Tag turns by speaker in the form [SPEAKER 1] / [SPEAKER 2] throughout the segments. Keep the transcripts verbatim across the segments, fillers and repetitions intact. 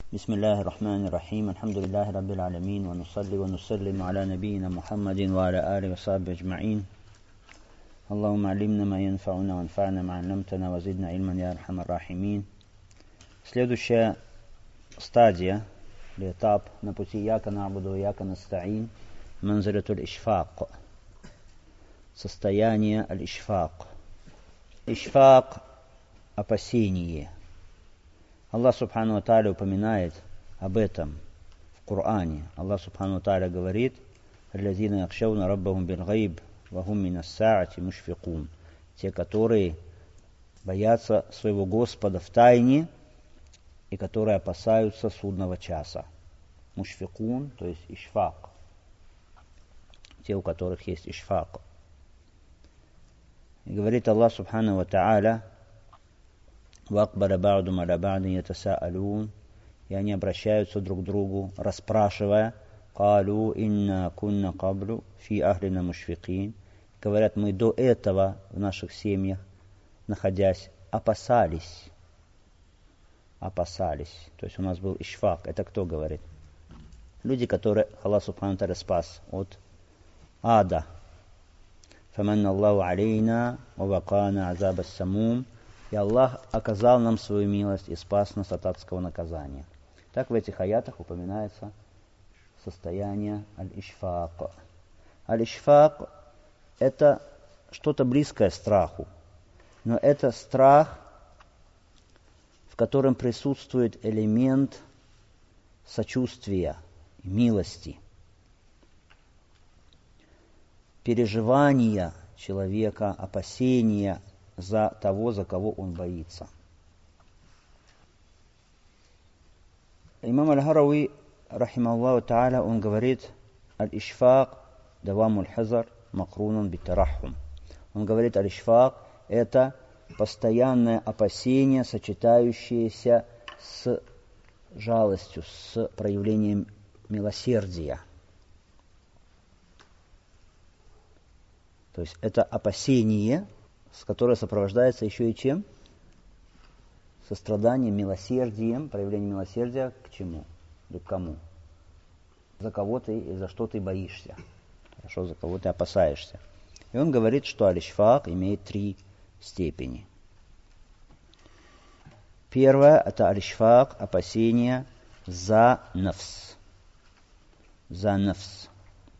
[SPEAKER 1] بسم الله الرحمن الرحيم الحمد لله رب العالمين ونصلي ونسلم على نبينا محمد وعلى آله وصحبه أجمعين اللهم علمنا ما ينفعنا وانفعنا ما علمتنا وزدنا علما يا أرحم الراحمين. Следующая стадия или этап на пути яка набуду яка настаин манзилатуль ишфак, состояние аль-ишфак. Ишфак – опасение. Аллах Субхану ва Тааля упоминает об этом в Коране. Аллах Субхану ва Тааля говорит: «Аллазина якшауна раббахум билгайб ва хум минас саати мушфикун». Те, которые боятся своего Господа в тайне и которые опасаются судного часа. Мушфикун, то есть ишфак. Те, у которых есть ишфак. И говорит Аллах Субхану ва Тааля: «Вакбара ба'дум аля ба'дин ятаса'алун». И они обращаются друг к другу, расспрашивая: «Калу инна кунна каблу фи ахлина мушфикин». Говорят, мы до этого в наших семьях, находясь, опасались. Опасались. То есть у нас был ишфак. Это кто говорит? Люди, которые Аллах Субхану ва Тааля спас от ада. «Фаманна Аллаху алейна ва вакана азаба самум». И Аллах оказал нам свою милость и спас нас от адского наказания. Так в этих аятах упоминается состояние аль-ишфак. Аль-ишфак – это что-то близкое страху, но это страх, в котором присутствует элемент сочувствия, милости, переживания человека, опасения за того, за кого он боится. Имам Аль-Харави, рахимахуллаху та'аля, он говорит: «Аль-ишфак давамуль хазар макрунун битарахум». Он говорит, аль-ишфак – это постоянное опасение, сочетающееся с жалостью, с проявлением милосердия. То есть это опасение, с которой сопровождается еще и чем? Состраданием, милосердием, проявлением милосердия к чему? Или к кому? За кого ты и за что ты боишься. Хорошо, за кого ты опасаешься. И он говорит, что аль-ишфак имеет три степени. Первое – это аль-ишфак, опасение за нафс. За нафс.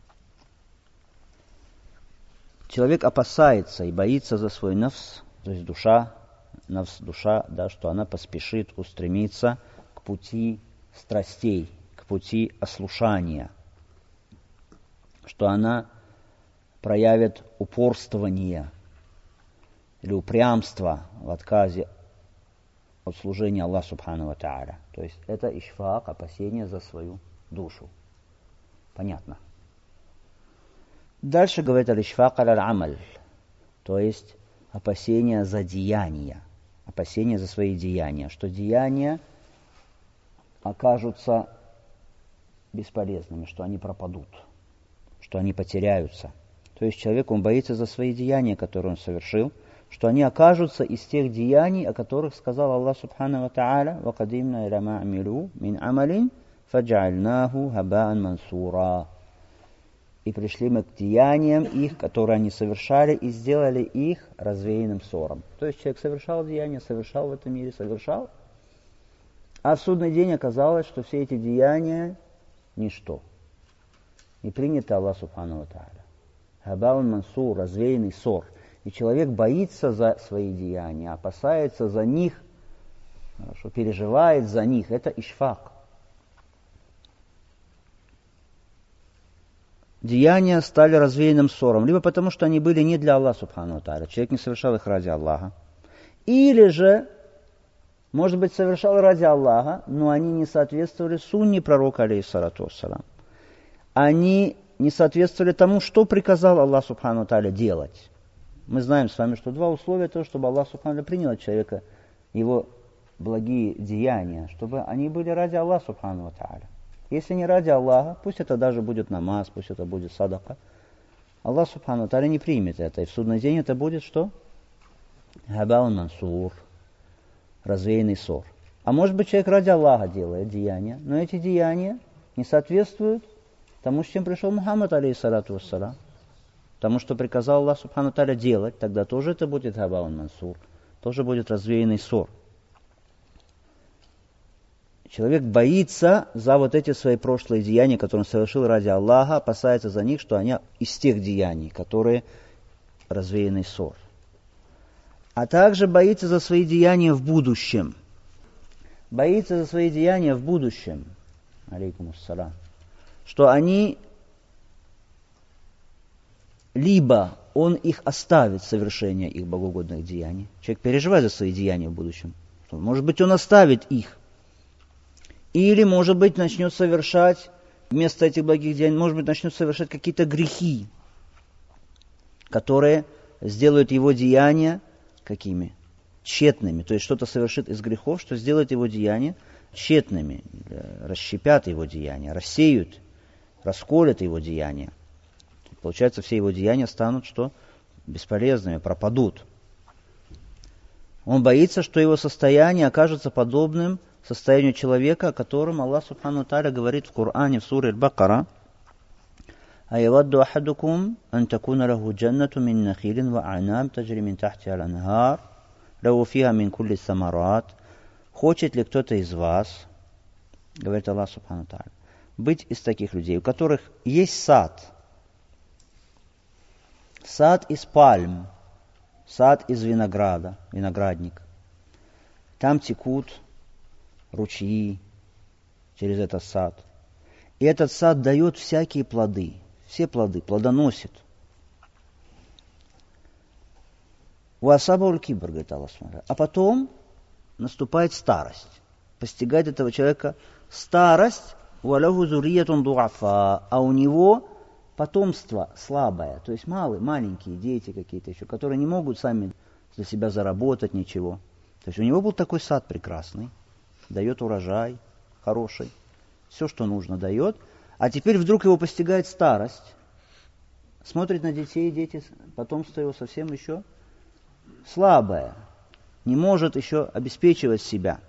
[SPEAKER 1] Человек опасается и боится за свой нафс, то есть душа, нафс, душа, да, что она поспешит устремиться к пути страстей, к пути ослушания, что она проявит упорствование или упрямство в отказе от служения Аллаху Субхану ва Тааля. То есть это ишфак, опасение за свою душу. Понятно? Дальше говорит аль-ишфак аль-амаль, то есть опасение за деяния, опасение за свои деяния, что деяния окажутся бесполезными, что они пропадут, что они потеряются. То есть человек, он боится за свои деяния, которые он совершил, что они окажутся из тех деяний, о которых сказал Аллах Субхану ва Тааля: «Вакадимна иля ма амилу мин амалин фаджаальнаху хабаан мансура». И пришли мы к деяниям их, которые они совершали, и сделали их развеянным ссором. То есть человек совершал деяния, совершал в этом мире, совершал. А в судный день оказалось, что все эти деяния – ничто. Не принято Аллах Субхану ва Тааля. Хабаун мансур, развеянный ссор. И человек боится за свои деяния, опасается за них, что переживает за них. Это ишфак. Деяния стали развеянным ссором, либо потому, что они были не для Аллаха Субхану ва Тааля, человек не совершал их ради Аллаха, или же, может быть, совершал ради Аллаха, но они не соответствовали сунне пророка, алейхиссалату вассалам. Они не соответствовали тому, что приказал Аллах Субхану ва Тааля делать. Мы знаем с вами, что два условия того, чтобы Аллах Субхану ва Тааля принял от человека его благие деяния, чтобы они были ради Аллаха Субхану ва Тааля. Если не ради Аллаха, пусть это даже будет намаз, пусть это будет садака, Аллах Субхану ва Тааля не примет это. И в судный день это будет что? Хабаун мансур, развеянный ссор. А может быть, человек ради Аллаха делает деяния, но эти деяния не соответствуют тому, с чем пришел Мухаммад, алейхиссалату вассалам. Тому, что приказал Аллах субхану тааля делать, тогда тоже это будет хабаун мансур, тоже будет развеянный ссор. Человек боится за вот эти свои прошлые деяния, которые он совершил ради Аллаха, опасается за них, что они из тех деяний, которые развеянный ссор. А также боится за свои деяния в будущем. Боится за свои деяния в будущем, алейкум ассалам, что они, либо он их оставит, совершение их богоугодных деяний. Человек переживает за свои деяния в будущем. Может быть, он оставит их. Или, может быть, начнет совершать, вместо этих благих деяний, может быть, начнет совершать какие-то грехи, которые сделают его деяния какими? Тщетными. То есть что-то совершит из грехов, что сделает его деяния тщетными, расщепят его деяния, рассеют, расколят его деяния. Получается, все его деяния станут что? Бесполезными, пропадут. Он боится, что его состояние окажется подобным состоянию человека, о котором Аллах субхану тааля говорит в Коране, в суре Аль-Бакара: «Айвадду ахадукум ан такуна лаху джаннату мин нахилин ва а'наб таджри мин тахтиха аль-анхар лаху фиха мин кулли самарат». Хочет ли кто-то из вас, говорит Аллах субхану тааля, быть из таких людей, у которых есть сад, сад из пальм, сад из винограда, виноградник. Там текут ручьи через этот сад. И этот сад дает всякие плоды, все плоды, плодоносит. Уасабауль кибр, говорит Аллах. А потом наступает старость. Постигает этого человека старость, уаляху зурриятун дуафа, а у него потомство слабое, то есть малые, маленькие дети какие-то еще, которые не могут сами для себя заработать ничего. То есть у него был такой сад прекрасный, дает урожай хороший, все, что нужно, дает. А теперь вдруг его постигает старость, смотрит на детей, дети, потомство его совсем еще слабое, не может еще обеспечивать себя.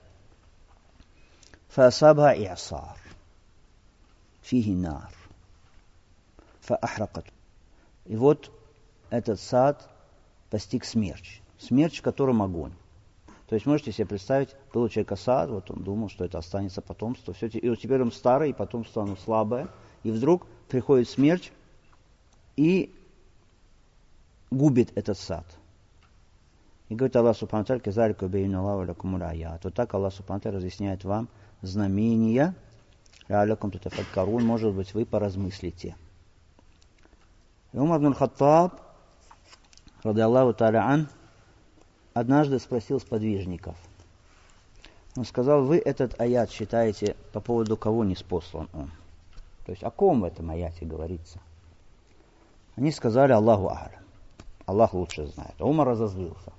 [SPEAKER 1] Фаасаба иасар, фихи нар, фаахракат. И вот этот сад постиг смерч, смерч, в котором огонь. То есть можете себе представить, был у человека сад, вот он думал, что это останется потомство, все, и вот теперь он старый, и потомство оно слабое, и вдруг приходит смерч и губит этот сад. И говорит Аллах субхану тааля: «Казалика бейну Аллаху лакумул аят». Вот так Аллах субхану тааля разъясняет вам знамения, лааллякум татафаккарун, может быть, вы поразмыслите. И Умар ибн Хаттаб, ради Аллаху тааля ан, однажды спросил сподвижников. Он сказал: вы этот аят считаете, по поводу кого ниспослан он? То есть о ком в этом аяте говорится? Они сказали: Аллаху а'лям. Аллах лучше знает. А Умар разозлился.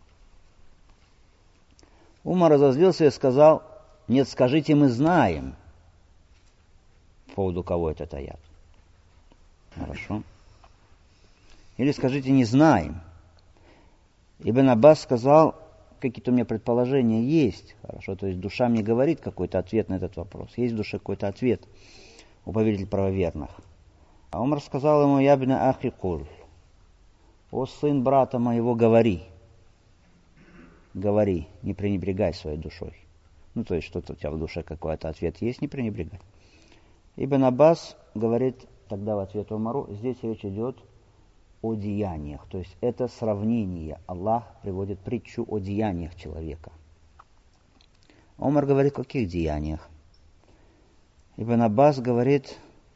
[SPEAKER 1] Умар разозлился и сказал: нет, скажите, мы знаем, по поводу кого этот аят. Хорошо. Или скажите, не знаем. Ибн Аббас сказал: какие-то у меня предположения есть. Хорошо, то есть душа мне говорит какой-то ответ на этот вопрос. Есть в душе какой-то ответ у повелителя правоверных. А Умар сказал ему: ябна ахи куль, о сын брата моего, говори. Говори, не пренебрегай своей душой. Ну, то есть что-то у тебя в душе какой-то ответ есть, не пренебрегай. Ибн Аббас говорит тогда в ответ Умару: здесь речь идет о деяниях. То есть это сравнение. Аллах приводит притчу о деяниях человека. Умар говорит: о каких деяниях? Ибн Аббас говорит: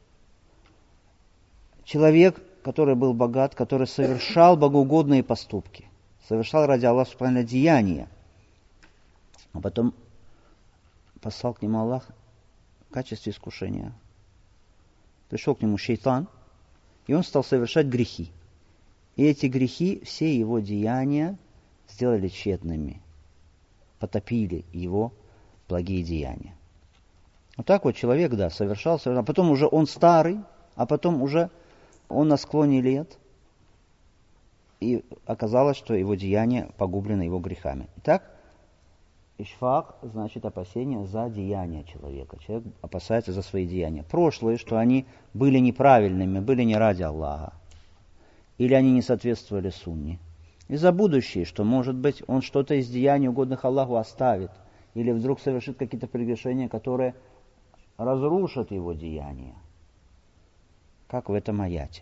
[SPEAKER 1] человек, который был богат, который совершал богоугодные поступки, совершал ради Аллаха субхану деяния, а потом послал к нему Аллах в качестве искушения. Пришел к нему шейтан, и он стал совершать грехи. И эти грехи, все его деяния сделали тщетными, потопили его благие деяния. Вот так вот человек, да, совершал, совершал, а потом уже он старый, а потом уже он на склоне лет, и оказалось, что его деяния погублены его грехами. Итак, ишфак значит опасение за деяния человека. Человек опасается за свои деяния. Прошлые, что они были неправильными, были не ради Аллаха. Или они не соответствовали сунне. И за будущее, что, может быть, он что-то из деяний, угодных Аллаху, оставит. Или вдруг совершит какие-то прегрешения, которые разрушат его деяния. Как в этом аяте.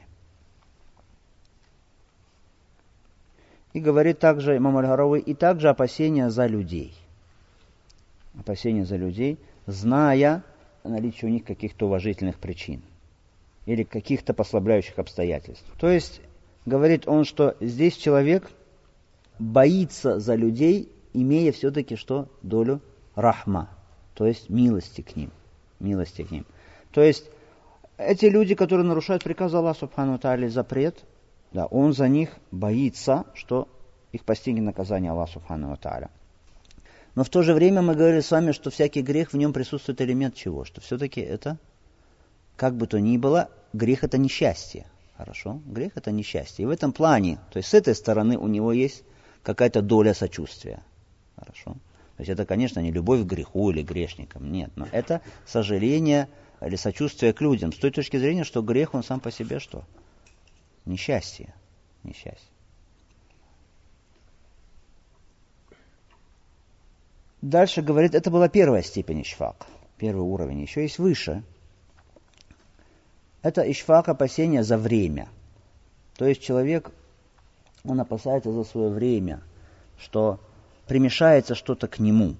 [SPEAKER 1] И говорит также имам Аль-Гарауи, и также опасения за людей. Опасения за людей, зная наличие у них каких-то уважительных причин. Или каких-то послабляющих обстоятельств. То есть, говорит он, что здесь человек боится за людей, имея все-таки что? Долю рахма. То есть, милости к ним. Милости к ним. То есть, эти люди, которые нарушают приказ Аллаха, субхану тааля, запрет, да, он за них боится, что их постигнет наказание Аллаха, субхану тааля. Но в то же время мы говорили с вами, что всякий грех, в нем присутствует элемент чего? Что все-таки это, как бы то ни было, грех это несчастье. Хорошо? Грех это несчастье. И в этом плане, то есть с этой стороны у него есть какая-то доля сочувствия. Хорошо? То есть это, конечно, не любовь к греху или грешникам. Нет, но это сожаление или сочувствие к людям. С той точки зрения, что грех, он сам по себе что? Несчастье. Несчастье. Дальше говорит, это была первая степень ишфак, первый уровень. Еще есть выше. Это ишфак, опасение за время. То есть человек, он опасается за свое время, что примешается что-то к нему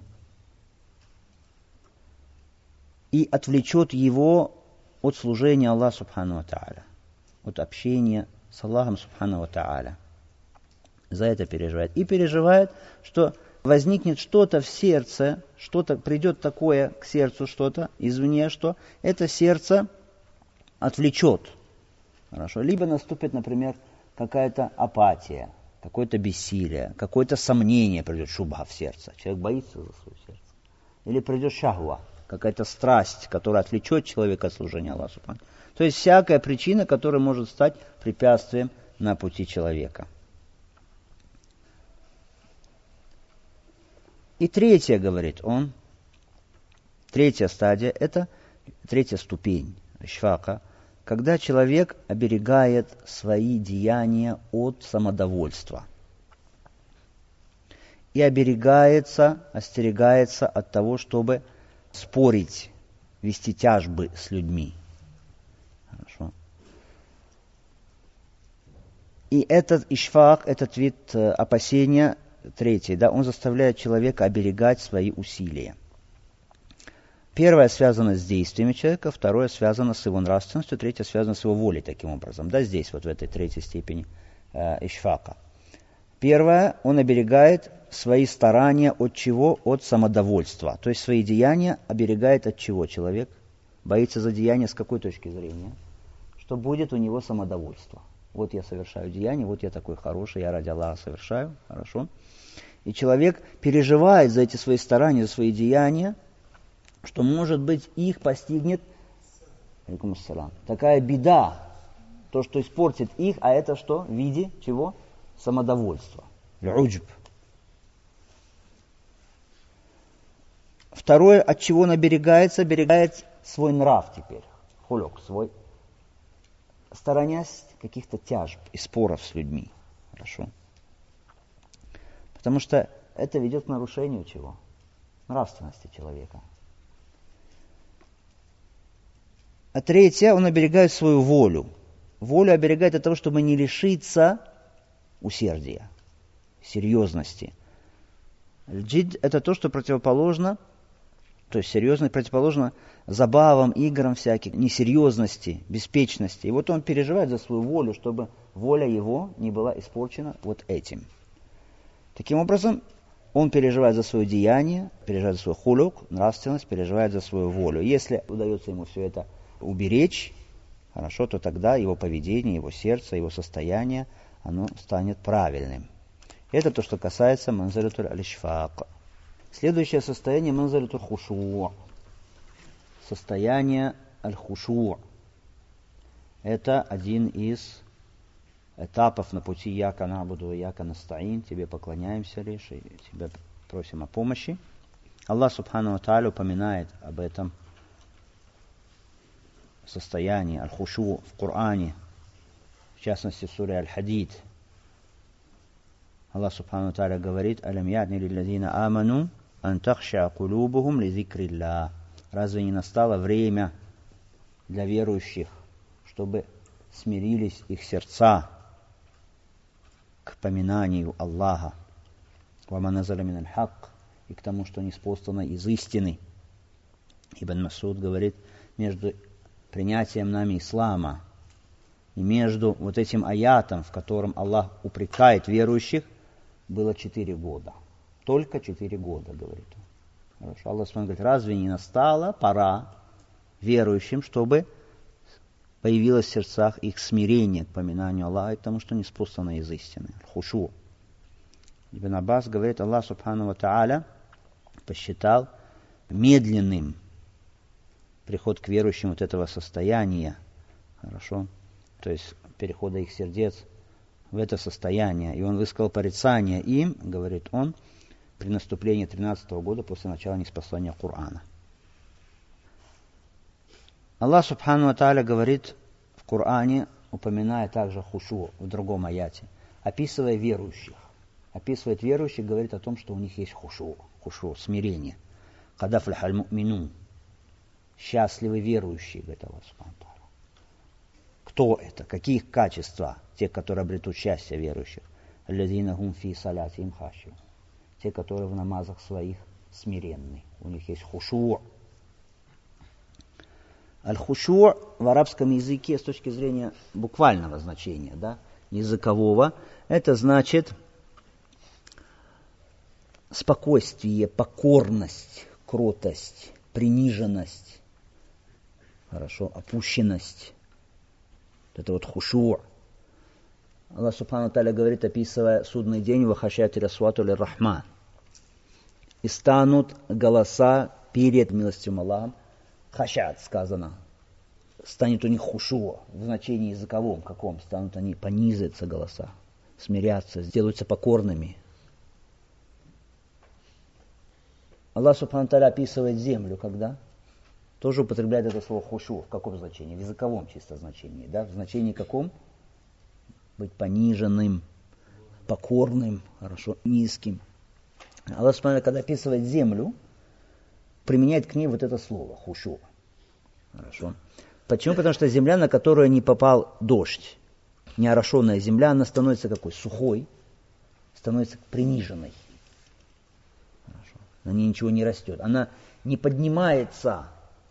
[SPEAKER 1] и отвлечет его от служения Аллаху субхану ва тааля, от общения с Аллахом субхану ва тааля. За это переживает. И переживает, что возникнет что-то в сердце, что-то придет такое к сердцу, что-то извне, что это сердце отвлечет. Хорошо. Либо наступит, например, какая-то апатия, какое-то бессилие, какое-то сомнение придет, шубха в сердце. Человек боится за свое сердце. Или придет шахва, какая-то страсть, которая отвлечет человека от служения Аллаху. То есть всякая причина, которая может стать препятствием на пути человека. И третья, говорит он, третья стадия, это третья ступень ишфака, когда человек оберегает свои деяния от самодовольства и оберегается, остерегается от того, чтобы спорить, вести тяжбы с людьми. Хорошо. И этот ишфак, этот вид опасения, третий, да, он заставляет человека оберегать свои усилия. Первое связано с действиями человека, второе связано с его нравственностью, третье связано с его волей, таким образом. Да, здесь, вот в этой третьей степени э, ишфака. Первое, он оберегает свои старания от чего? От самодовольства. То есть свои деяния оберегает от чего человек? Боится за деяния с какой точки зрения? Что будет у него самодовольство. Вот я совершаю деяние, вот я такой хороший, я ради Аллаха совершаю, хорошо. И человек переживает за эти свои старания, за свои деяния, что, может быть, их постигнет такая беда, то, что испортит их, а это что? В виде чего? Самодовольства. Уджб. Второе, от чего он оберегается, оберегает свой нрав теперь, хулюк, свой, сторонясь каких-то тяжб и споров с людьми. Хорошо. Потому что это ведет к нарушению чего? Нравственности человека. А третье, он оберегает свою волю. Волю оберегает от того, чтобы не лишиться усердия, серьезности. Джид – это то, что противоположно, то есть серьезность противоположно забавам, играм всяким, несерьезности, беспечности. И вот он переживает за свою волю, чтобы воля его не была испорчена вот этим. Таким образом, он переживает за свое деяние, переживает за свой хулюк, нравственность, переживает за свою волю. Если удается ему все это уберечь, хорошо, то тогда его поведение, его сердце, его состояние, оно станет правильным. Это то, что касается манзилатуль аль-ишфак. Следующее состояние манзилатуль хушу. Состояние аль-хушу. Это один из этапов на пути яка набуду, яка настаин. Тебе поклоняемся лишь и тебя просим о помощи. Аллах Субхану ва Тааля упоминает об этом состоянии аль-хушу в Коране, в частности в суре Аль-Хадид. Аллах Субхану ва Тааля говорит: «Алям я'ни лилладзина аману ан тахша кулубухум ли зикриллах». Разве не настало время для верующих, чтобы смирились их сердца к поминанию Аллаха, ва ма назаля миналь хак, и к тому, что ниспослано из истины. Ибн Масуд говорит, между принятием нами ислама и между вот этим аятом, в котором Аллах упрекает верующих, было четыре года. Только четыре года, говорит он. Хорошо. Аллах говорит: разве не настала пора верующим, чтобы появилось в сердцах их смирение к поминанию Аллаха и к тому, что ниспослано из истины. Хушу. Ибн Аббас говорит, Аллах Субхану ва Тааля посчитал медленным приход к верующим вот этого состояния, хорошо, то есть перехода их сердец в это состояние. И он высказал порицание им, говорит он, при наступлении тринадцатого года после начала ниспослания Корана. Аллах Субхану ва Тааля говорит в Коране, упоминая также хушу в другом аяте, описывая верующих. Описывает верующих, говорит о том, что у них есть хушу, хушу, смирение. «Кад афлахаль му'минун». Счастливы верующие, говорит Аллах Субхану ва Тааля. Кто это? Какие их качества? Те, которые обретут счастье верующих. «Аллазина гум фи салятихим хаши'ун». Те, которые в намазах своих смиренны. У них есть хушу. Аль-хушу в арабском языке с точки зрения буквального значения, да, языкового, это значит спокойствие, покорность, кротость, приниженность, хорошо, опущенность. Это вот хушу. Аллах Субхану ва Тааля говорит, описывая судный день: «Вахашати расвату лир-рахман». И станут голоса перед милостивым Аллахом. Хашат сказано. Станет у них хушу в значении языковом каком. Станут они, понизятся голоса, смирятся, сделаются покорными. Аллах Субхану ва Тааля описывает землю, когда тоже употребляет это слово хушу. В каком значении? В языковом чисто значении. Да? В значении каком? Быть пониженным, покорным, хорошо, низким. Аллах Субхану ва Тааля, когда описывает землю, применяет к ней вот это слово хушу. Хорошо. Почему? Потому что земля, на которую не попал дождь, неорошенная земля, она становится какой? Сухой, становится приниженной. Хорошо. На ней ничего не растет. Она не поднимается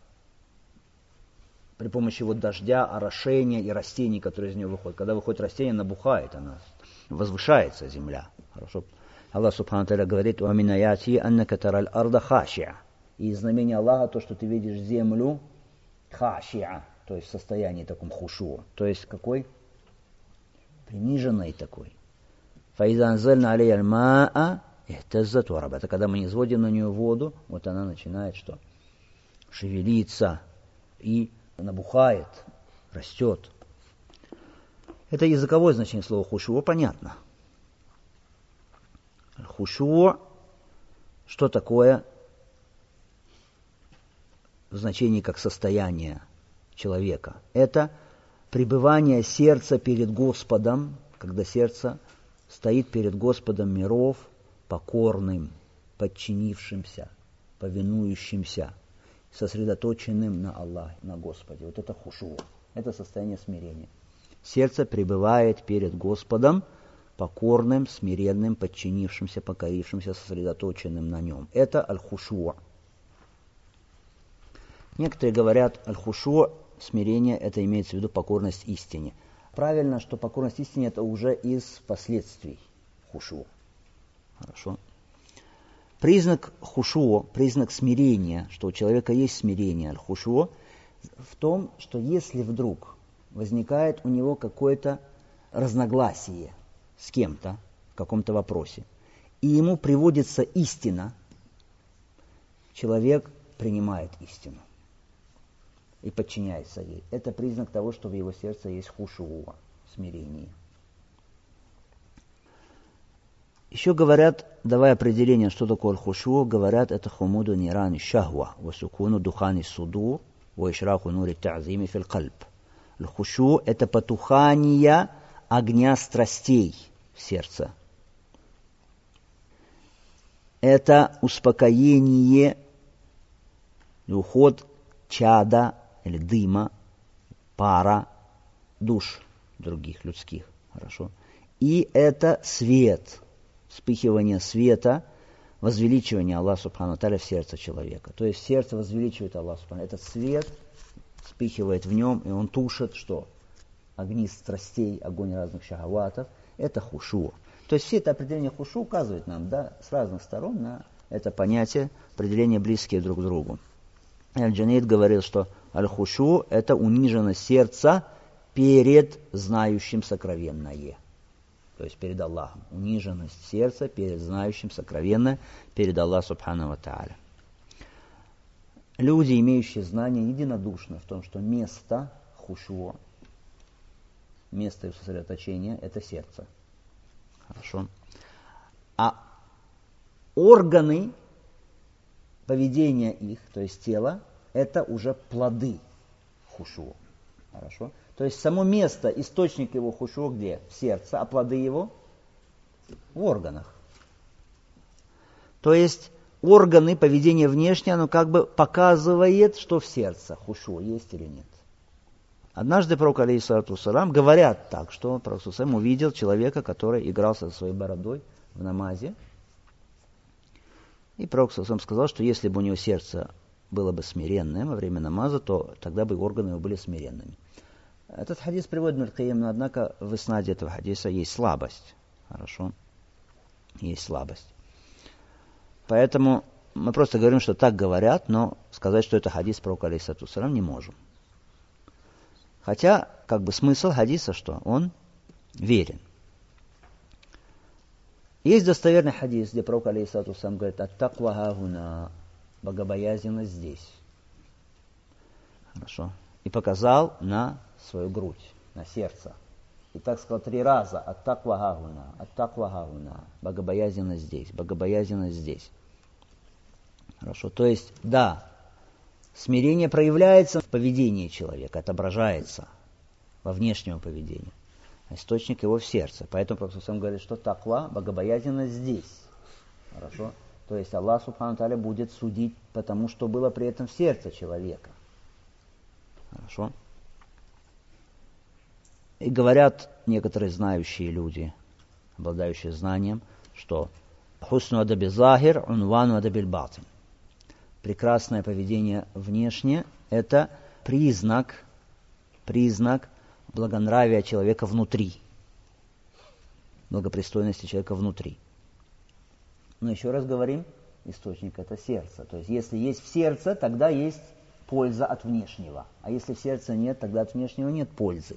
[SPEAKER 1] при помощи вот дождя, орошения и растений, которые из нее выходят. Когда выходит растение, набухает, она возвышается, земля. Хорошо. Аллах Субхану ва Тааля говорит: «Ва мин аяти аннака тараль арда хаши'a». И из знамения Аллаха то, что ты видишь землю хаши'a, то есть в состоянии таком хушу, то есть какой? Приниженной такой. Фаиза анзальна алейя аль-ма'a ихтаззат ва рабат. Это когда мы низводим на нее воду, вот она начинает что? Шевелиться и набухает, растет. Это языковое значение слова хушу, понятно. Хушу, что такое в значении как состояние человека? Это пребывание сердца перед Господом, когда сердце стоит перед Господом миров, покорным, подчинившимся, повинующимся, сосредоточенным на Аллахе, на Господе. Вот это хушу, это состояние смирения. Сердце пребывает перед Господом, покорным, смиренным, подчинившимся, покорившимся, сосредоточенным на нем. Это аль-хушу. Некоторые говорят, аль-хушу, смирение, это имеется в виду покорность истине. Правильно, что покорность истине это уже из последствий хушу. Хорошо. Признак хушу, признак смирения, что у человека есть смирение, аль-хушу, в том, что если вдруг возникает у него какое-то разногласие с кем-то в каком-то вопросе, и ему приводится истина, человек принимает истину и подчиняется ей. Это признак того, что в его сердце есть хушуа, смирение. Еще говорят, давая определение, что такое аль-хушу, говорят, это хумуду нирани шахва, васукуну духани судур, ваишраху нури та'зими фил кальб. Аль-хушу – это потухание огня страстей в сердце. Это успокоение, уход чада или дыма, пара, душ других людских. Хорошо. И это свет, вспыхивание света, возвеличивание Аллаха Субхану Тааля в сердце человека. То есть сердце возвеличивает Аллаха Субхану. Этот свет вспыхивает в нем, и он тушит что? Огни страстей, огонь разных шахаватов. Это хушу. То есть все это определение хушу указывает нам, да, с разных сторон на это понятие, определения близкие друг к другу. Аль-Джанейд говорил, что аль-хушу – это униженность сердца перед знающим сокровенное. То есть перед Аллахом. Униженность сердца перед знающим сокровенное, перед Аллахом Субхану ва Тааля. Люди, имеющие знания, единодушны в том, что место хушу, место их сосредоточения – это сердце. Хорошо. А органы поведения их, то есть тело, это уже плоды хушу. Хорошо. То есть само место, источник его хушу где? В сердце, а плоды его в органах. То есть органы, поведение внешнее, оно как бы показывает, что в сердце хушу есть или нет. Однажды пророк, алейхиссалату вассалам, говорят так, что пророк саллаллаху увидел человека, который игрался со своей бородой в намазе. И пророк саллаллаху сказал, что если бы у него сердце было бы смиренным во время намаза, то тогда бы органы его были смиренными. Этот хадис приводит Ибн аль-Кайим, но однако в иснаде этого хадиса есть слабость. Хорошо? Есть слабость. Поэтому мы просто говорим, что так говорят, но сказать, что это хадис пророка, алейхиссалату вассалам, не можем. Хотя, как бы смысл хадиса, что он верен. Есть достоверный хадис, где пророк, алейхиссалату вассалам, говорит: «Ат-таква ха-хуна», богобоязненность здесь. Хорошо. И показал на свою грудь, на сердце. И так сказал три раза: «Ат-таква ха-хуна, ат-таква ха-хуна», богобоязненность здесь, богобоязненность здесь. Хорошо. То есть, да, смирение проявляется в поведении человека, отображается во внешнем поведении. Источник его в сердце. Поэтому пророк сам говорит, что таква, богобоязненность здесь. Хорошо? То есть Аллах Субхану Тааля будет судить по тому, что было при этом в сердце человека. Хорошо? И говорят некоторые знающие люди, обладающие знанием, что хусну адаби захир, унвану адаби батин. Прекрасное поведение внешне – это признак, признак благонравия человека внутри, благопристойности человека внутри. Но еще раз говорим, источник – это сердце. То есть, если есть в сердце, тогда есть польза от внешнего. А если в сердце нет, тогда от внешнего нет пользы.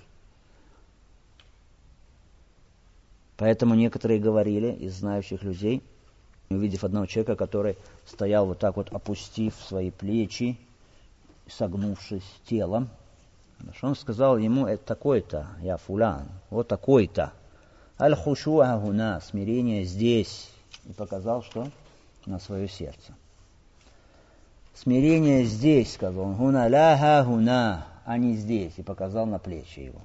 [SPEAKER 1] Поэтому некоторые говорили из знающих людей, увидев одного человека, который стоял вот так вот, опустив свои плечи, согнувшись телом, он сказал ему: это такой-то, я фулян, вот такой-то. Аль-хушу ахуна, смирение здесь. И показал, что на свое сердце. Смирение здесь, сказал он, хуна ля хуна, а не здесь. И показал на плечи его.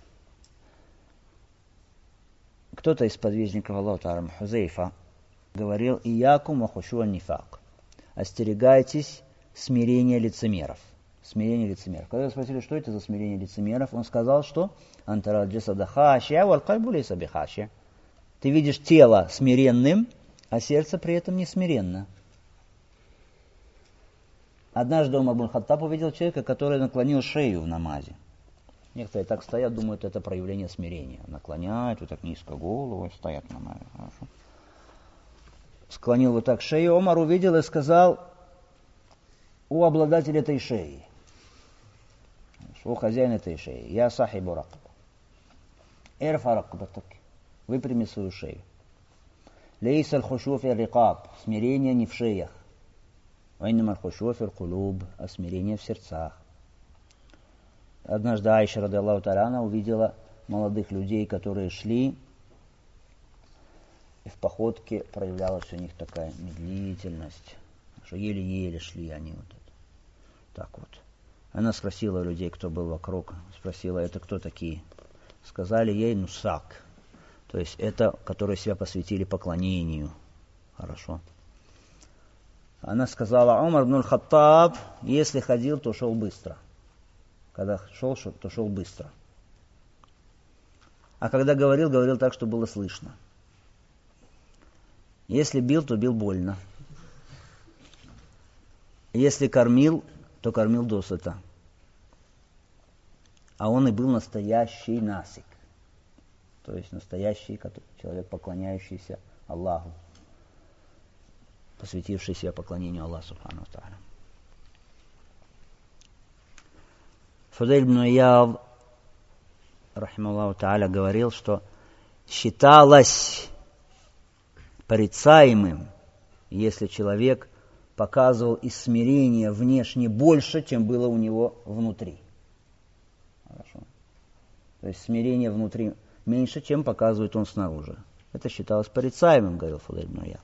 [SPEAKER 1] Кто-то из подвижников Аллаха Хузейфа говорил: «Иякум ва хушу ан-нифак». Остерегайтесь смирения лицемеров. Смирение лицемеров. Когда спросили, что это за смирение лицемеров, он сказал, что «Антара джасада хашия, валь кальбу лейса бихашия». Ты видишь тело смиренным, а сердце при этом не смиренно. Однажды Умар ибн Хаттаб увидел человека, который наклонил шею в намазе. Некоторые так стоят, думают, это проявление смирения. Наклоняют вот так низко голову и стоят в намазе. Хорошо. Склонил вот так шею. Умар увидел и сказал: «О обладатель этой шеи, о хозяин этой шеи, я сахибу ракб, эрфа ракбатак, выпрями свою шею. Лейса аль-хушу фи рикаб, смирение не в шеях, вайнама аль-хушу фи кулуб, а смирение в сердцах». Однажды Айша, радиаллаху та'аля анха, увидела молодых людей, которые шли И в походке проявлялась у них такая медлительность, что еле-еле шли они вот это. Так вот. Она спросила людей, кто был вокруг, спросила, это кто такие? Сказали ей нусак, то есть это, которые себя посвятили поклонению. Хорошо. Она сказала, Умар ибн аль-Хаттаб, если ходил, то шел быстро. Когда шел, то шел быстро. А когда говорил, говорил так, что было слышно. Если бил, то бил больно. Если кормил, то кормил досыта. А он и был настоящий насик. То есть настоящий человек, поклоняющийся Аллаху, посвятивший себя поклонению Аллаху субхану ва тааля. Фудейль ибн Ияд, рахималлаху тааля, говорил, что считалось порицаемым, если человек показывал из смирения внешне больше, чем было у него внутри. Хорошо. То есть смирение внутри меньше, чем показывает он снаружи. Это считалось порицаемым, говорил Фудейль ибн Ияд.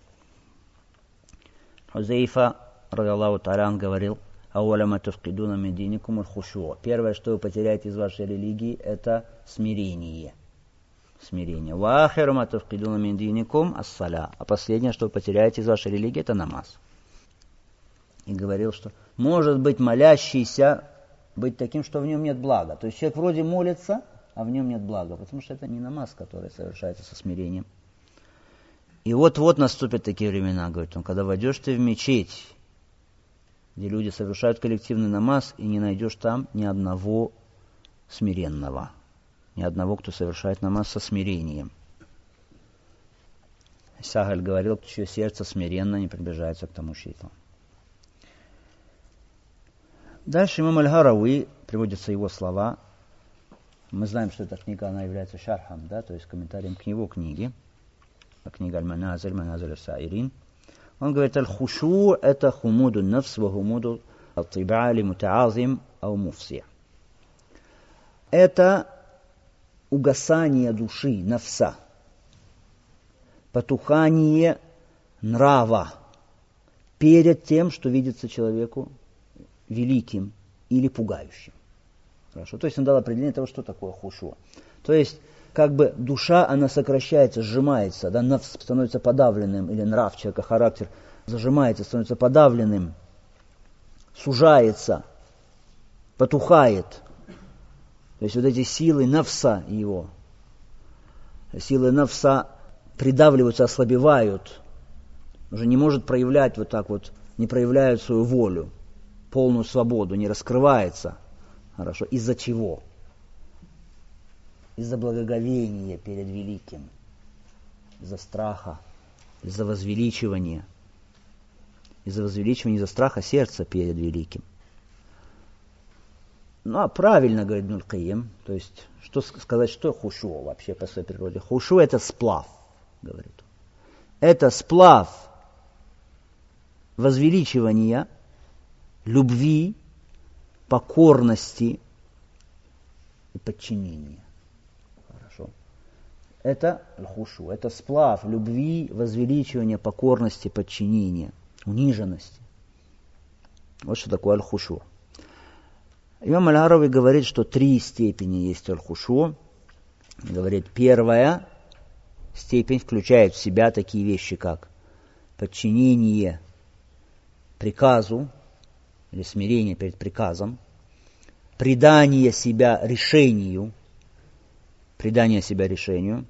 [SPEAKER 1] Хузейфа, радиаллаху тааля, говорил, «Ауаля тафкидуна мин диникум аль-хушуа». Первое, что вы потеряете из вашей религии, это смирение. Смирение. «Ва ахиру ма тафкидуна мин диникум ас-саля». А последнее, что вы потеряете из вашей религии, это намаз. И говорил, что может быть молящийся быть таким, что в нем нет блага. То есть человек вроде молится, а в нем нет блага, потому что это не намаз, который совершается со смирением. И вот-вот наступят такие времена, говорит он, когда войдешь ты в мечеть, где люди совершают коллективный намаз, и не найдешь там ни одного смиренного, ни одного, кто совершает намаз со смирением. Сахаль говорил, чье сердце смиренно не приближается к тому щиту. Дальше имам Аль-Гарауи, приводятся его слова. Мы знаем, что эта книга, она является шархом, да, то есть комментарием к его книге. Книга Аль-Маназиль, Маназиль аль-Саирин. Он говорит, аль-хушу – это хумуду нафс ва хумуду ат-тиба ли мутаазим ау муфси. Это угасание души, нафса, потухание нрава перед тем, что видится человеку великим или пугающим. Хорошо. То есть он дал определение того, что такое хушу. То есть, как бы душа, она сокращается, сжимается, да, нафс становится подавленным, или нрав человека, характер зажимается, становится подавленным, сужается, потухает. То есть вот эти силы нафса его, силы нафса придавливаются, ослабевают, уже не может проявлять вот так вот, не проявляет свою волю, полную свободу, не раскрывается. Хорошо. Из-за чего? Из-за благоговения перед великим, из-за страха, из-за возвеличивания, из-за возвеличивания, из-за страха сердца перед великим. Ну, а правильно, говорит Ибн аль-Кайим, то есть, что сказать, что хушу вообще по своей природе? Хушу – это сплав, говорит он. Это сплав возвеличивания, любви, покорности и подчинения. Хорошо. Это аль-хушу, это сплав любви, возвеличивания, покорности, подчинения, униженности. Вот что такое аль-хушу. Имам Аль-Гарауи говорит, что три степени есть аль-хушу. Говорит, первая степень включает в себя такие вещи, как подчинение приказу, или смирение перед приказом, предание себя решению, предание себя решению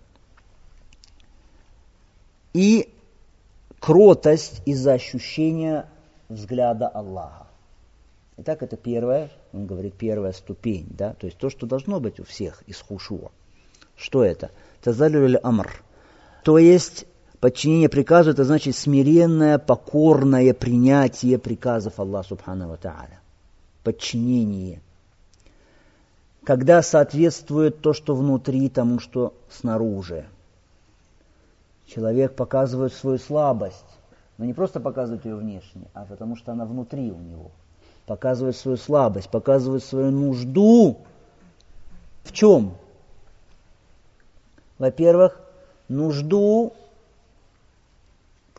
[SPEAKER 1] и кротость из-за ощущения взгляда Аллаха. Итак, это первая, он говорит, первая ступень, да, то есть то, что должно быть у всех из хушуа. Что это? Тазалюль амр. То есть подчинение приказу, это значит смиренное, покорное принятие приказов Аллаха субхану ва тааля. Подчинение. Когда соответствует то, что внутри, тому, что снаружи. Человек показывает свою слабость, но не просто показывает ее внешне, а потому что она внутри у него. Показывает свою слабость, показывает свою нужду. В чем? Во-первых, нужду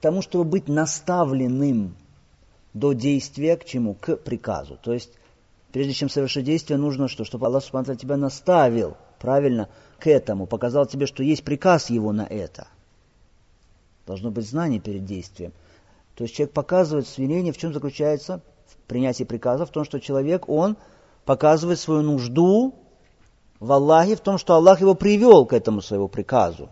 [SPEAKER 1] тому, чтобы быть наставленным до действия к чему? К приказу. То есть, прежде чем совершить действие, нужно что? Чтобы Аллах Субхану ва Тааля тебя наставил правильно к этому, показал тебе, что есть приказ его на это. Должно быть знание перед действием. То есть человек показывает смирение, в чем заключается в принятии приказа, в том, что человек, он показывает свою нужду в Аллахе, в том, что Аллах его привел к этому своему приказу.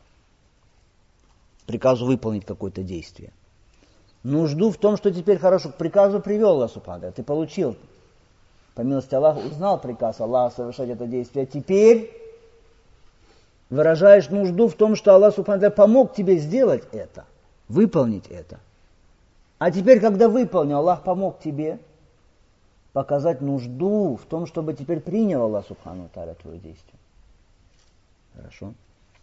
[SPEAKER 1] Приказу выполнить какое-то действие. Нужду в том, что теперь хорошо, к приказу привел Аллах Субхану ва Тааля. Ты получил, по милости Аллаха, узнал приказ Аллаха совершать это действие. Теперь выражаешь нужду в том, что Аллах Субхану ва Тааля помог тебе сделать это, выполнить это. А теперь, когда выполнил, Аллах помог тебе показать нужду в том, чтобы теперь принял Аллах Субхану ва Тааля твое действие. Хорошо.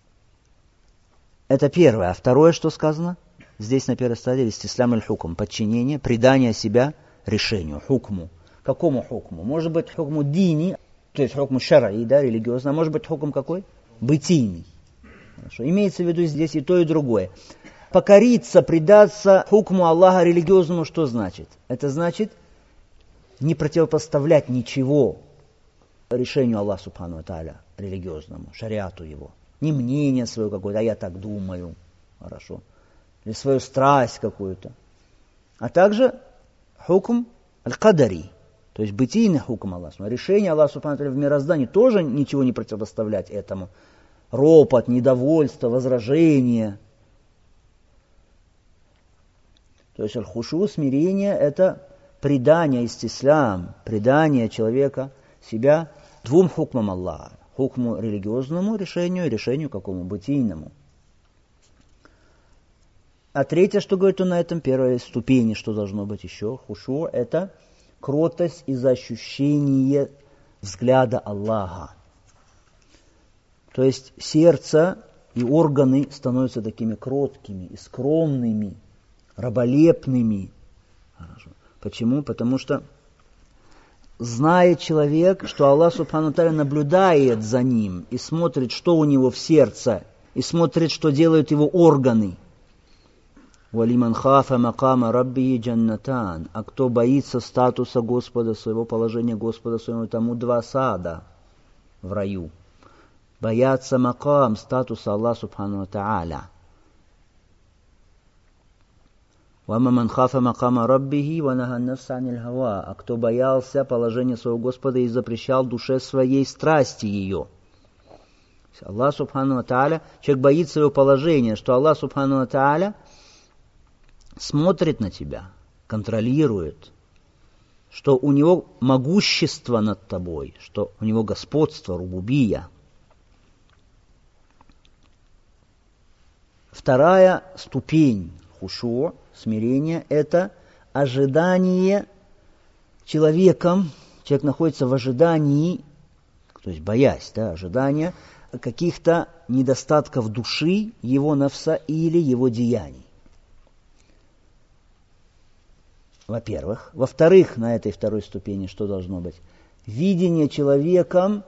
[SPEAKER 1] Это первое. А второе, что сказано? Здесь на первой стадии истислям аль-хукм, подчинение, предание себя решению, хукму. Какому хукму? Может быть хукму дини, то есть хукму шараи, да, религиозный, а может быть хукм какой? Бытийный. Хорошо. Имеется в виду здесь и то, и другое. Покориться, предаться хукму Аллаха религиозному, что значит? Это значит не противопоставлять ничего решению Аллаха Субхану ва Тааля религиозному, шариату его. Не мнение свое какое-то, а я так думаю, хорошо. Или свою страсть какую-то. А также хукм аль-кадари, то есть бытийный хукм Аллаха. Решение Аллаха Субхану ва Тааля в мироздании тоже ничего не противопоставлять этому. Ропот, недовольство, возражение. То есть аль-хушу, смирение, это предание, истислям, предание человека, себя двум хукмам Аллаха. Хукму религиозному решению и решению какому? Бытийному. А третье, что говорит он на этом, первой ступени, что должно быть еще, хушу, это кротость из-за ощущения взгляда Аллаха. То есть сердце и органы становятся такими кроткими и скромными, раболепными. Почему? Потому что знает человек, что Аллах Субхану ва Тааля наблюдает за ним и смотрит, что у него в сердце, и смотрит, что делают его органы. «Валиман хафа макама рабби джаннатан». А кто боится статуса Господа своего, положения Господа своего, тому два сада в раю. Боятся макам, статуса Аллаха Субхану ва Тааля. «Ваман хафа макама раббихи ванахан нафса аниль хава». А кто боялся положения своего Господа и запрещал душе своей страсти ее. Аллах Субхану ва Тааля, человек боится своего положения, что Аллах Субхану ва Тааля смотрит на тебя, контролирует, что у него могущество над тобой, что у него господство, рубубия. Вторая ступень хушу, смирения, это ожидание человеком, человек находится в ожидании, то есть боясь, да, ожидания каких-то недостатков души, его нафса или его деяний. Во-первых. Во-вторых, на этой второй ступени что должно быть? Видение человеком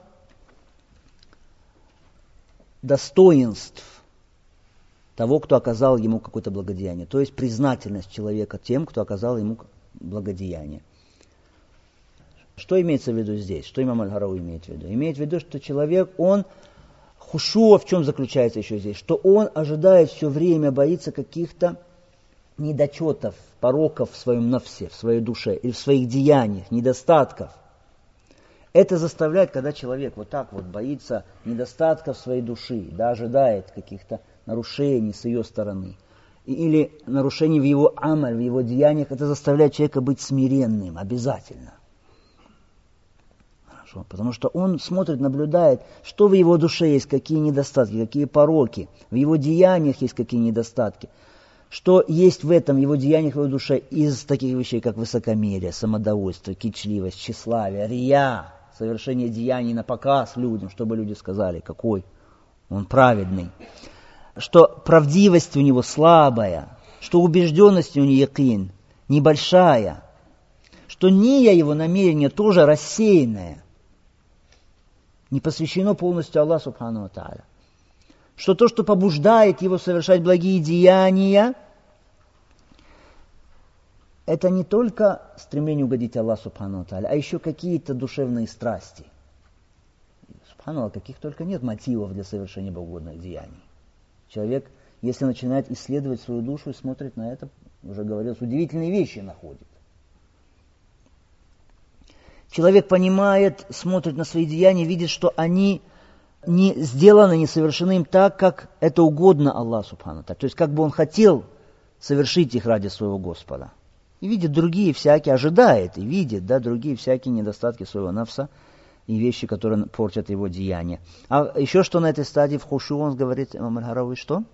[SPEAKER 1] достоинств того, кто оказал ему какое-то благодеяние. То есть признательность человека тем, кто оказал ему благодеяние. Что имеется в виду здесь? Что имам Аль-Гарауи имеет в виду? Имеет в виду, что человек, он, хушу, в чем заключается еще здесь? Что он ожидает все время, боится каких-то недочетов, пороков в своем нафсе, в своей душе, или в своих деяниях, недостатков. Это заставляет, когда человек вот так вот боится недостатков своей души, да, ожидает каких-то нарушений с ее стороны, или нарушений в его амаль, в его деяниях, это заставляет человека быть смиренным, обязательно. Хорошо, потому что он смотрит, наблюдает, что в его душе есть, какие недостатки, какие пороки, в его деяниях есть какие недостатки, что есть в этом его деяниях, в его душе из таких вещей, как высокомерие, самодовольство, кичливость, тщеславие, рия, совершение деяний на показ людям, чтобы люди сказали, какой он праведный. Что правдивость у него слабая, что убежденность у него якин небольшая, что ния его намерение тоже рассеянное, не посвящено полностью Аллаху Субхану ва Тааля. Что то, что побуждает его совершать благие деяния, это не только стремление угодить Аллаху Субхану ва Тааля, а еще какие-то душевные страсти. Субхану Аллах, каких только нет мотивов для совершения богоугодных деяний. Человек, если начинает исследовать свою душу и смотрит на это, уже говорилось, удивительные вещи находит. Человек понимает, смотрит на свои деяния, видит, что они не сделаны, не совершены им так, как это угодно Аллаху Субхану ва Тааля. То есть, как бы он хотел совершить их ради своего Господа. И видит другие всякие, ожидает и видит, да, другие всякие недостатки своего нафса и вещи, которые портят его деяния. А еще что на этой стадии в хушу, он говорит, имам Аль-Харави, что?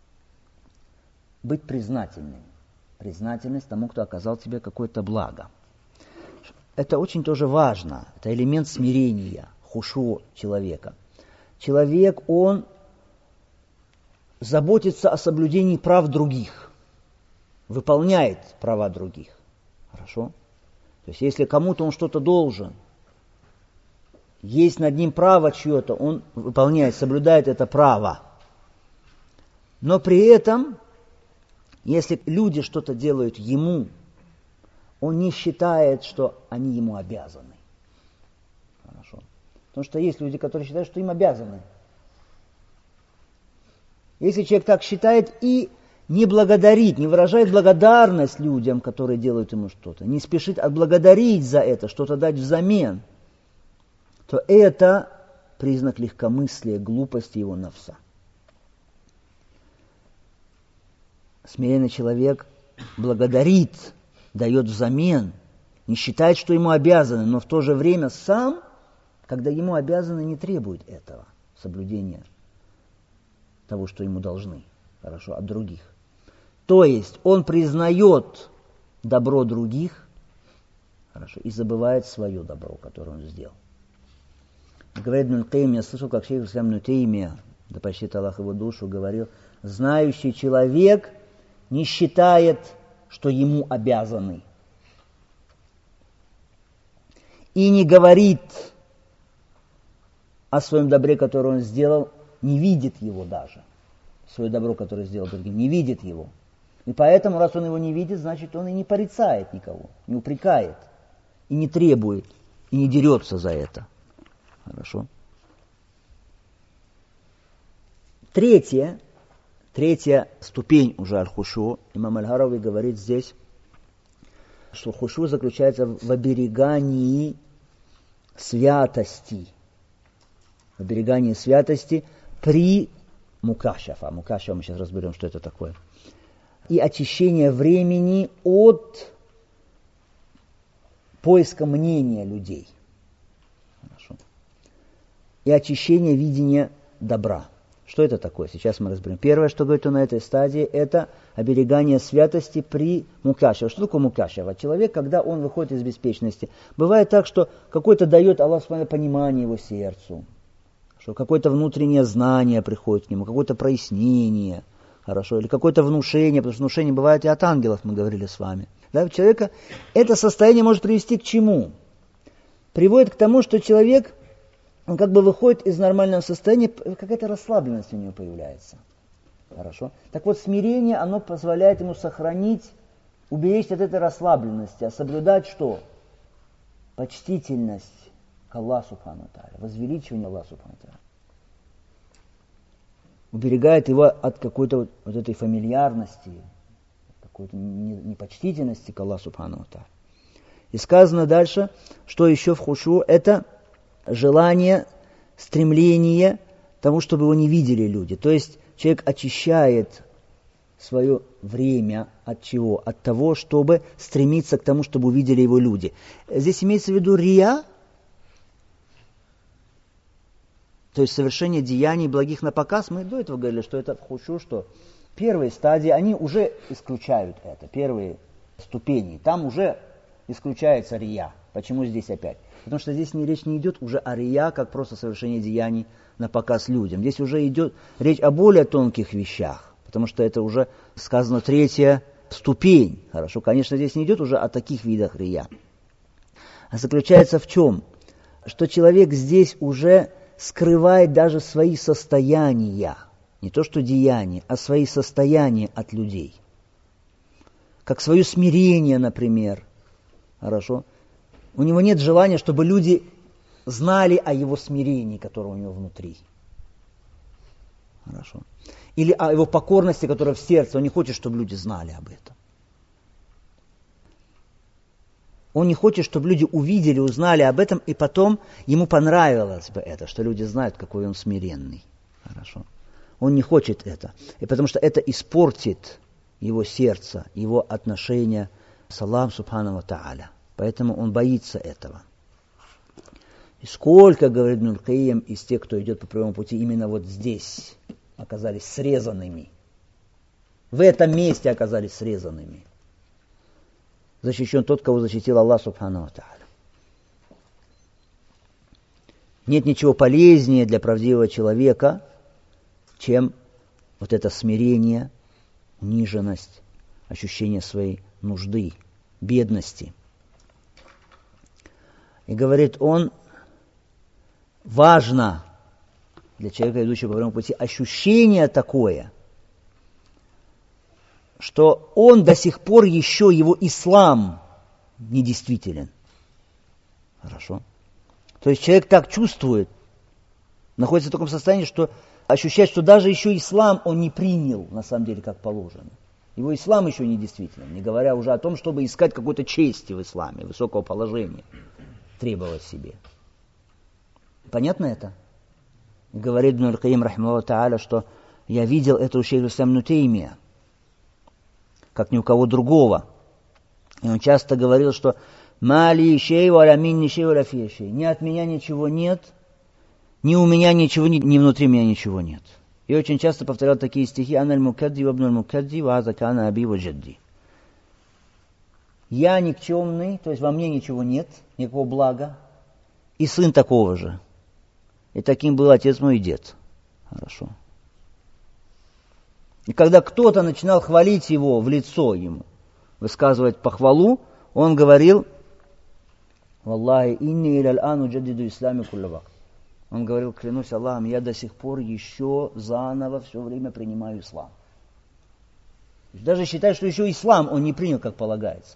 [SPEAKER 1] Быть признательным. Признательность тому, кто оказал тебе какое-то благо. Это очень тоже важно. Это элемент смирения, хушу человека. Человек, он заботится о соблюдении прав других, выполняет права других. Хорошо? То есть, если кому-то он что-то должен, есть над ним право чье-то, он выполняет, соблюдает это право. Но при этом, если люди что-то делают ему, он не считает, что они ему обязаны. Хорошо. Потому что есть люди, которые считают, что им обязаны. Если человек так считает и не благодарит, не выражает благодарность людям, которые делают ему что-то, не спешит отблагодарить за это, что-то дать взамен, то это признак легкомыслия, глупости его нафса. Смиренный человек благодарит, дает взамен, не считает, что ему обязаны, но в то же время сам, когда ему обязаны, не требует этого соблюдения того, что ему должны, хорошо, от других. То есть он признает добро других, хорошо, и забывает свое добро, которое он сделал. Говорит Ибн Аль-Кайим, я слышал, как шейх Ислам Ибн Теймия, да почтит Аллах его душу, говорил, знающий человек не считает, что ему обязаны. И не говорит о своем добре, которое он сделал, не видит его даже. Свое добро, которое сделал другим, не видит его. И поэтому, раз он его не видит, значит, он и не порицает никого, не упрекает, и не требует, и не дерется за это. Хорошо. Третье, третья ступень уже аль-хушу, имам Аль-Харави говорит здесь, что хушу заключается в оберегании святости. В оберегании святости при мукашафа. Мукашафа мы сейчас разберем, что это такое. И очищение времени от поиска мнения людей. Хорошо. И очищение видения добра. Что это такое? Сейчас мы разберем. Первое, что говорит он на этой стадии, это оберегание святости при мукашева. Что такое мукашева? Человек, когда он выходит из беспечности, бывает так, что какой-то дает Аллах понимание его сердцу, что какое-то внутреннее знание приходит к нему, какое-то прояснение, хорошо, или какое-то внушение, потому что внушение бывает и от ангелов, мы говорили с вами. Да, у человека это состояние может привести к чему? Приводит к тому, что человек, он как бы выходит из нормального состояния, какая-то расслабленность у него появляется. Хорошо? Так вот, смирение, оно позволяет ему сохранить, уберечь от этой расслабленности, а соблюдать что? Почтительность к Аллаху Субхану ва Тааля, возвеличивание Аллаха Субхану ва Тааля. Уберегает его от какой-то вот, вот этой фамильярности, какой-то непочтительности к Аллаху Субхану ва Тааля. И сказано дальше, что еще в хушу, это желание, стремление тому, чтобы его не видели люди. То есть человек очищает свое время от чего? От того, чтобы стремиться к тому, чтобы увидели его люди. Здесь имеется в виду рия, то есть совершение деяний благих на показ. Мы до этого говорили, что это в хушу, что первые стадии, они уже исключают это, первые ступени. Там уже исключается рия. Почему здесь опять? Потому что здесь не, речь не идет уже о рия, как просто совершение деяний на показ людям. Здесь уже идет речь о более тонких вещах, потому что это уже сказано третья ступень. Хорошо, конечно, здесь не идет уже о таких видах рия. А заключается в чем? Что человек здесь уже скрывает даже свои состояния, не то что деяния, а свои состояния от людей. как свое смирение, например. Хорошо? У него нет желания, чтобы люди знали о его смирении, которое у него внутри. Хорошо. Или о его покорности, которая в сердце. Он не хочет, чтобы люди знали об этом. Он не хочет, чтобы люди увидели, узнали об этом, и потом ему понравилось бы это, что люди знают, какой он смиренный. Хорошо. Он не хочет это. И потому что это испортит его сердце, его отношения с Аллахом Субхану ва Тааля. Поэтому он боится этого. И сколько, говорит Ибн аль-Кайим, из тех, кто идет по прямому пути, именно вот здесь оказались срезанными. В этом месте оказались срезанными. Защищен тот, кого защитил Аллах Субхану ва Тааля. Нет ничего полезнее для правдивого человека, чем вот это смирение, униженность, ощущение своей нужды, бедности. И говорит он, важно для человека, идущего по прямому пути, ощущение такое, что он до сих пор еще, его ислам недействителен. Хорошо? То есть человек так чувствует, находится в таком состоянии, что ощущает, что даже еще ислам он не принял, на самом деле, как положено. Его ислам еще недействителен, не говоря уже о том, чтобы искать какой-то чести в исламе, высокого положения, требовать себе. Понятно это? Говорит Ибн аль-Кайим, рахимахуллаху тааля, что я видел это у шейха ислама Ибн Теймия, как ни у кого другого. И он часто говорил, что «Мали шей валя минни шей валя фия шей». Ни от меня ничего нет, ни у меня ничего, ни, ни внутри меня ничего нет. И очень часто повторял такие стихи «Ана аль-мукадди ва ибн аль-мукадди ва аза кана аби ва джадди». Я никчемный, то есть во мне ничего нет, никакого блага, и сын такого же. И таким был отец мой и дед. Хорошо. И когда кто-то начинал хвалить его в лицо ему, высказывать похвалу, он говорил, «Валлахи, инни иля аль-ан уджаддиду ислами кулля вакт». Он говорил, клянусь Аллахом, я до сих пор еще заново все время принимаю ислам. Даже считает, что еще ислам он не принял, как полагается.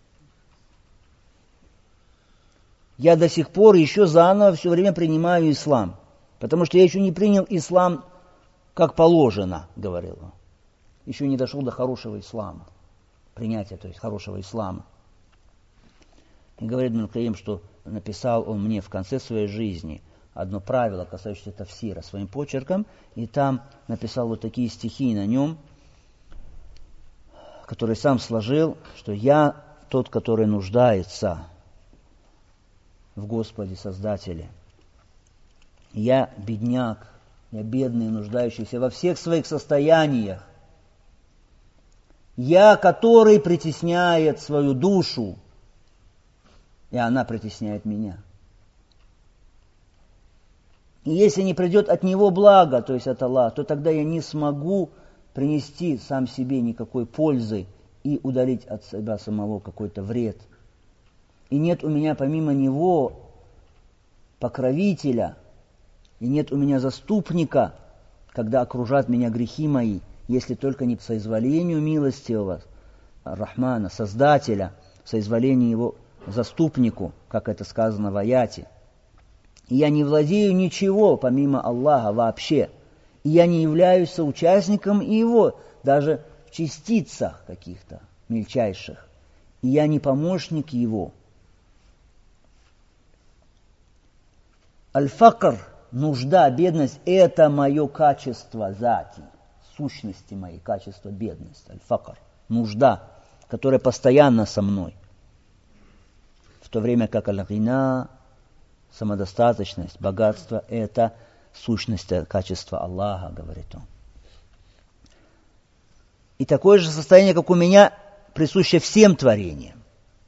[SPEAKER 1] Я до сих пор еще заново все время принимаю ислам, потому что я еще не принял ислам, как положено, говорил он. Еще не дошел до хорошего ислама, принятия, то есть хорошего ислама. И говорит Ибн аль-Кайим, что написал он мне в конце своей жизни одно правило, касающееся тафсира, своим почерком, и там написал вот такие стихи на нем, которые сам сложил, что я тот, который нуждается в Господе Создателе. Я бедняк, я бедный, нуждающийся во всех своих состояниях. Я, который притесняет свою душу, и она притесняет меня. И если не придет от Него благо, то есть от Аллаха, то тогда я не смогу принести сам себе никакой пользы и удалить от себя самого какой-то вред. И нет у меня помимо Него покровителя, и нет у меня заступника, когда окружат меня грехи мои, если только не по соизволению милостивого Рахмана, Создателя, соизволению Его заступнику, как это сказано в аяте. И я не владею ничего помимо Аллаха вообще, и я не являюсь соучастником Его, даже в частицах каких-то мельчайших, и я не помощник Его. Аль-факр, нужда, бедность – это мое качество зати, сущности моей, качество бедность. Аль-факр, нужда, которая постоянно со мной. В то время как аль-гина, самодостаточность, богатство – это сущность, качество Аллаха, говорит он. И такое же состояние, как у меня, присуще всем творениям.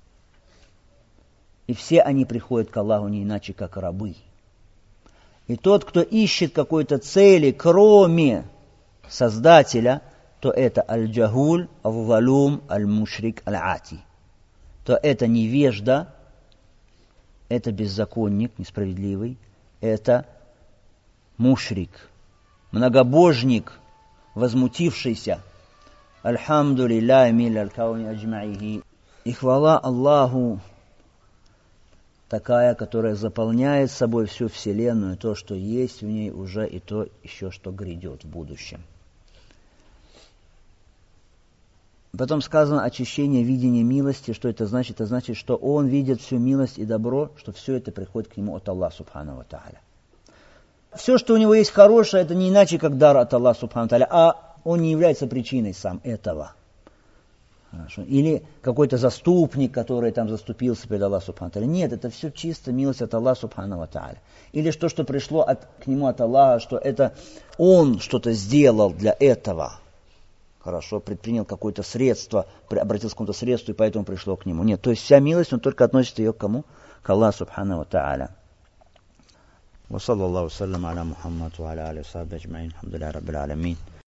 [SPEAKER 1] И все они приходят к Аллаху не иначе, как рабы. И тот, кто ищет какой-то цели, кроме Создателя, то это аль-джагуль, ав-валум, аль-мушрик, аль-ати. То это невежда, это беззаконник, несправедливый, это мушрик, многобожник, возмутившийся, Альхамду лилляхи милляль кауни аджмаихи. И хвала Аллаху такая, которая заполняет собой всю Вселенную, то, что есть в ней уже, и то еще, что грядет в будущем. Потом сказано очищение видения милости. Что это значит? Это значит, что он видит всю милость и добро, что все это приходит к нему от Аллаха Субхану ва Тааля. Все, что у него есть хорошее, это не иначе, как дар от Аллаха Субхану ва Тааля, а он не является причиной сам этого. Хорошо. Или какой-то заступник, который там заступился перед Аллахом Субхану ва Тааля. Нет, это все чисто милость от Аллаха Субхану ва Тааля. Или то, что пришло от, к нему от Аллаха, что это он что-то сделал для этого. Хорошо, предпринял какое-то средство, обратился к какому-то средству, и поэтому пришло к нему. Нет, то есть вся милость, он только относит ее к кому? К Аллаху Субхану ва Тааля. Ва саллаллаху саллям аля Мухаммад ва аля алихи ва сахбихи аджмаин. Алхамдулиллахи раббил аламин.